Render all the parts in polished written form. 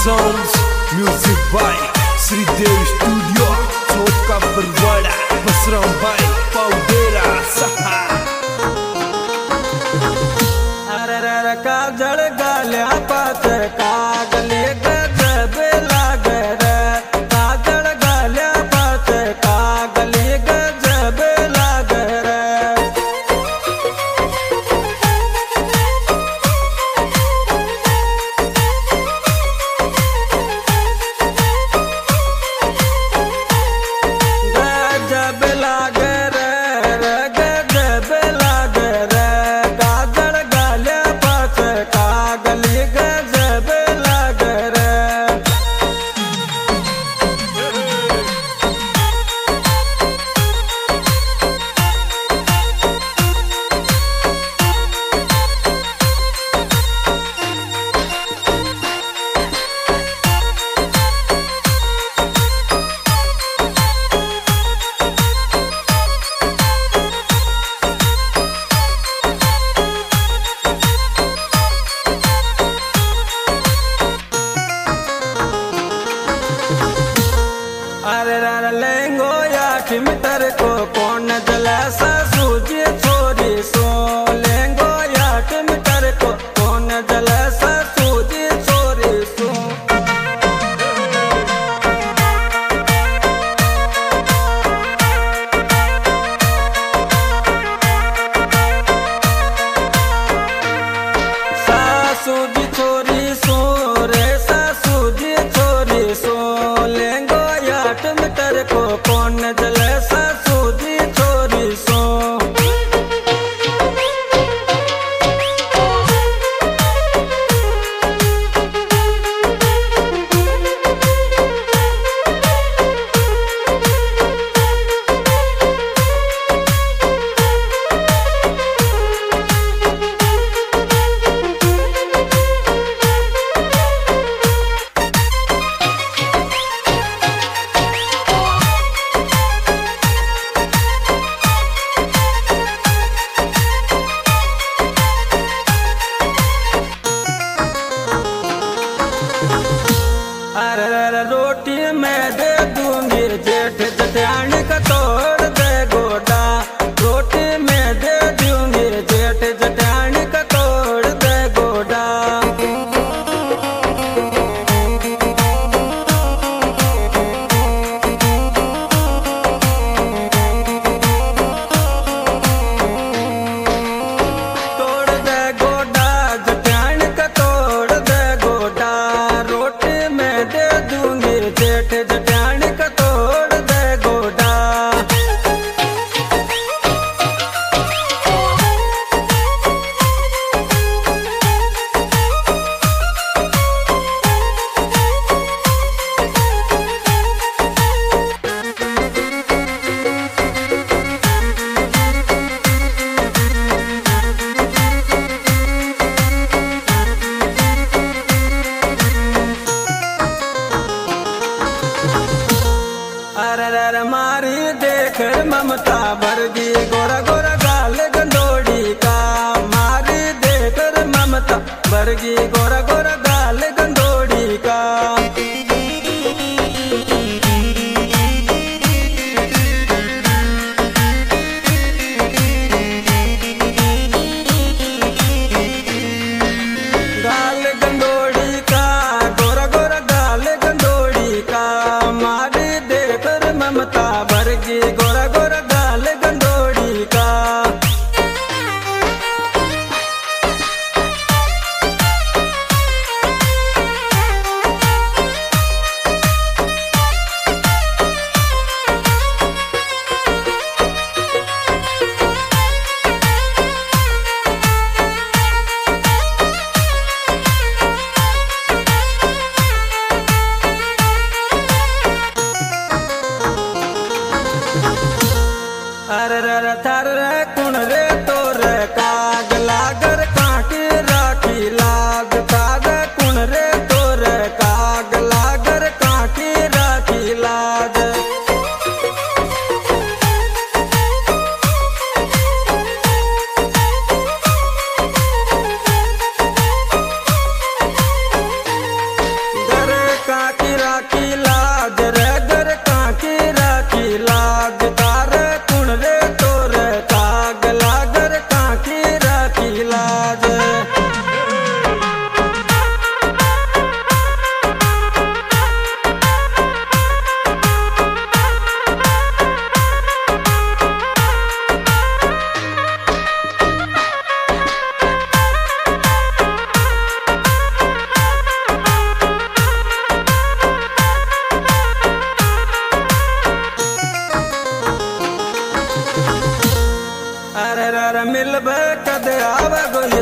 Sounds, music by Sridev Studio, Chota Barwada, Basram by Paudera Saha. अरे काजल गाल्या पात कागले गजब लागे रे, काजल गाल्या पात कागले गजब लागे रे। गजब लागे रे, गजब लागे रे, काजल गाल्या पात कागले गजब लागे रे। अरे लेंगो या मीटर को कौन जलसा सूझी छोरी सो, लेंगो या मीटर को कौन जलसा सूझी छोरी सो। सासू जी छोरी सो रे, सासू जी छोरी सो, लेंगो मीटर को कौन जलसा सूझी छोरी सो। अरे रोटी मैं दे दूंगी जेठ जठानी का तोड़ दे गोडा, रोटी मैं दे दूंगी जेठ जठानी का तोड़ दे गोडा। तोड़ दे गोडा जठानी का तोड़ दे गोडा, रोटी मैं दे दूंगी जेठ जठानी का तोड़ दे गोडा। अरे मारी देख ममता भरगी गोरा गोरा गाल गंडोड़ी का, मारी देख ममता भरगी गोरा गोरा गाल गंडोड़ी का। गाल गंडोड़ी का गोरा गोरा गाल गंडोड़ी का, मारी देख ममता भरगी गोरा गोरा गाल गंडोड़ी का।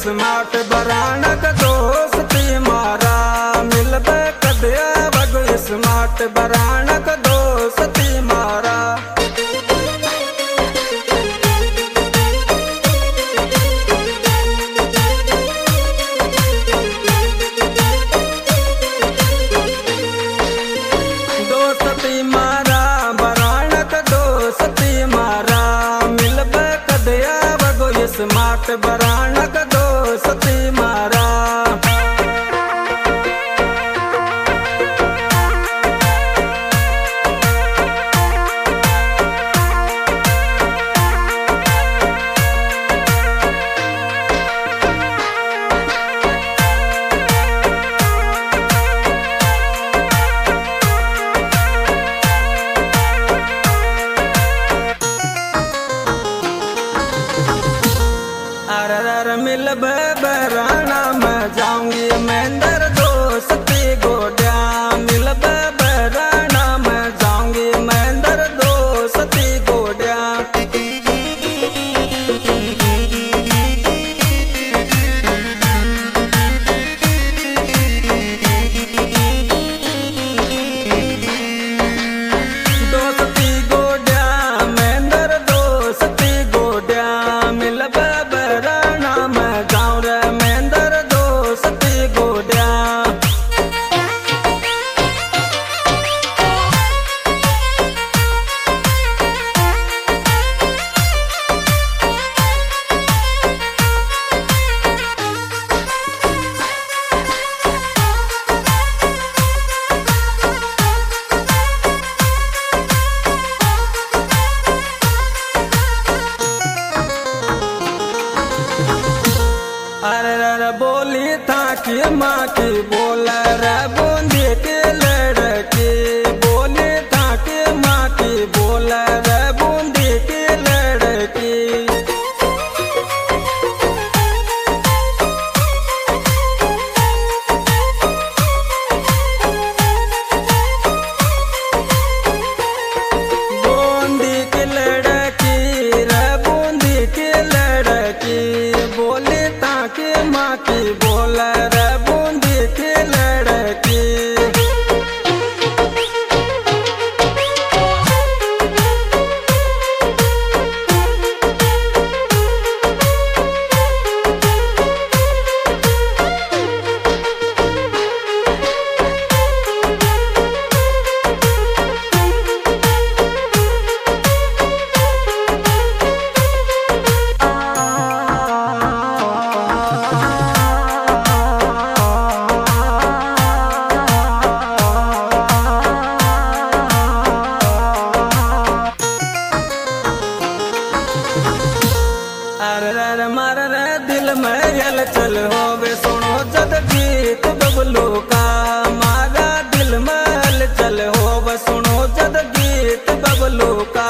स्मार्ट बराणक दोस्ती मारा मिलबे कदया बगो स्मार्ट बराणक दोस्ती मारा। दोस्ती मारा बराणक दोस्ती मारा मिलबे कदया बगो स्मार्ट बराणक दोस्ती मारा। अर मिलबे बराना में जाऊंगी महेंद्र दोस्ती गोड्या मिलबे बराना में जाऊंगी महेंद्र दोस्ती गोड्या। दोस्ती गोड्या महेंद्र दोस्ती गोड्या मिलबे बराना में जाऊं रे महेंद्र दोस्ती गोड्या। अरे बोली था कि माँ की बोल रे बूंदी की लड़की बोली था कि माँ की बोल रे बूंदी की लड़की। बूंदी की लड़की रे बूंदी की लड़की बोली था कि माँ की बोल रे बूंदी की लड़की। अरे मार रे दिल में यल चल होवे सुनो जद गीत बबलू का मारा दिल में यल चल होवे सुनो जद गीत बबलू का।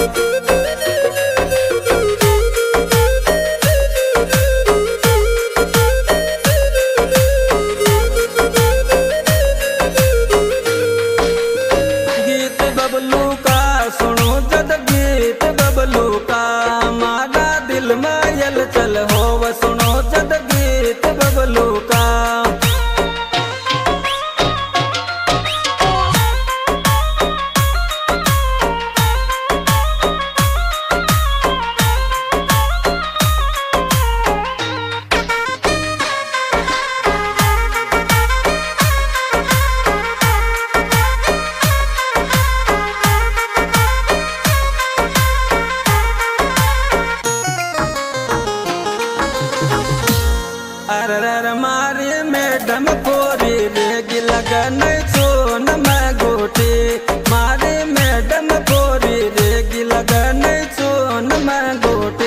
गीत बबलू का सुनो जद गीत बबलू का मारा दिल में यल चल होव सुनो जद गीत बबलू का। अरे मारी मैडम कोरी रेगी लगन चोन में गोटी मारी मैडम कोरी रेगी लगन चोन में गोटी।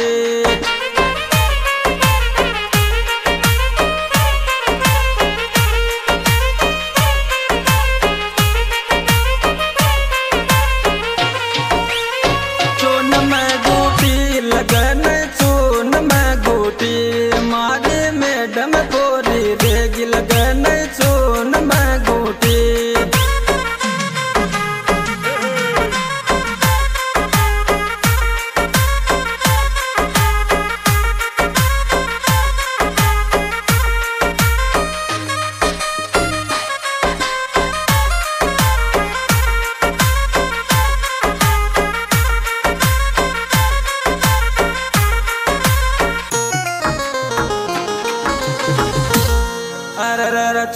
चोन में गोटी लगन चोन में गोटी मारी मैडम कोरी रेगी लगन चोन में गोटी।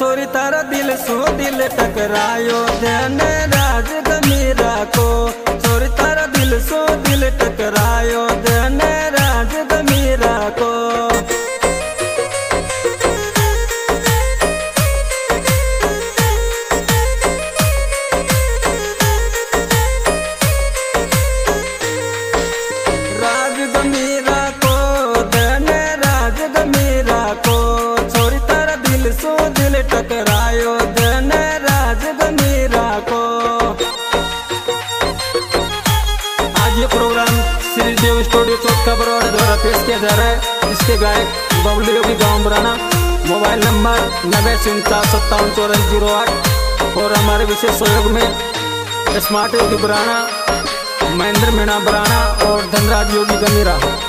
छोरी तारा दिल सो दिल टकरायो धन राज गमीरा को, छोरी तारा दिल सो दिल टकरायो धन राज गमीरा को। राज गमीरा को धन राज गमीरा को, छोरी तारा दिल सो दिल टकरायो धन राज गमीरा को। आज ये प्रोग्राम श्री देव स्टूडियो चौक का बरौड़ा द्वारा पेश किया जा रहा है। इसके गायक बबलू योगी गाँव बराना, मोबाइल नंबर 9057575408 और हमारे विशेष सहयोग में स्मार्ट योगी बराना, महेंद्र मीणा बराना और धनराज योगी गमीरा।